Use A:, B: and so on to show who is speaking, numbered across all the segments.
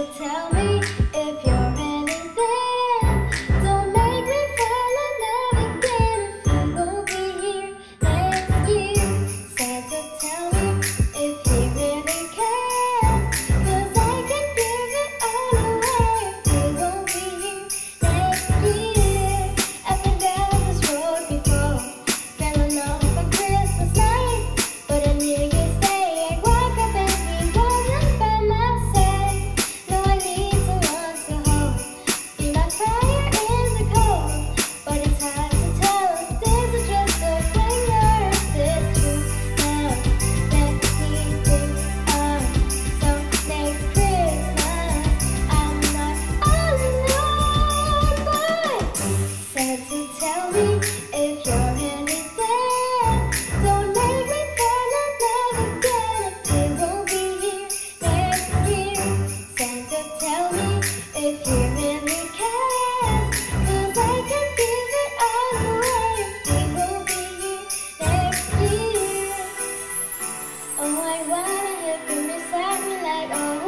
A: tell me if you're really there. Don't make me fall in love again if you won't be here next year. Santa, tell me if he really cares, 'cause I can give it all away if he won't be here next year. I've been down this road before, fell in love on Christmas night, but on New Year's Day I woke up and he wasn't by my side. No, I need someone to hold, be my fire in the cold, but it's hard to tell if this is just a fling or if it's true. Now let me think on, so next Christmas I'm not all alone, but Santa, tell me if you're really there. Don't make me fall in love again if he won't be here next year. Santa, tell me if he really cares, 'cause I can give it all away if he won't be here next year. Oh, I wanna hear him beside me like, oh,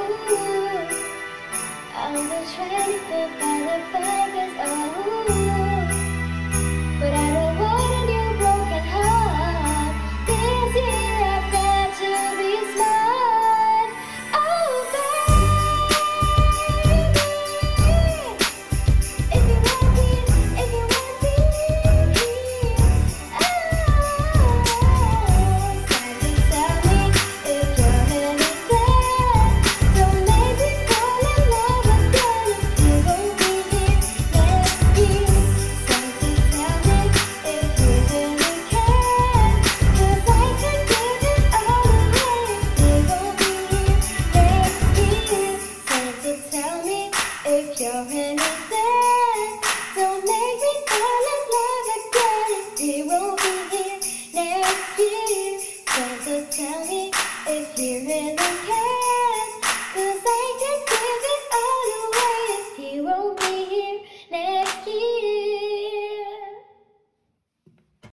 A: on the 25th by the fire, oh. But I don't want a new broken heart. This year I've got to be smart. Oh, baby, if you want me, if you want me here, Santa, tell me if you're really there. Don't make me fall in love again if you won't be here next year. Santa, tell me if you really care, 'cause I can give it all away if you won't be here next year. Santa, tell me if you're really there. Don't make me fall in love again if you won't be here next year. Santa, tell me if you really care, 'cause I can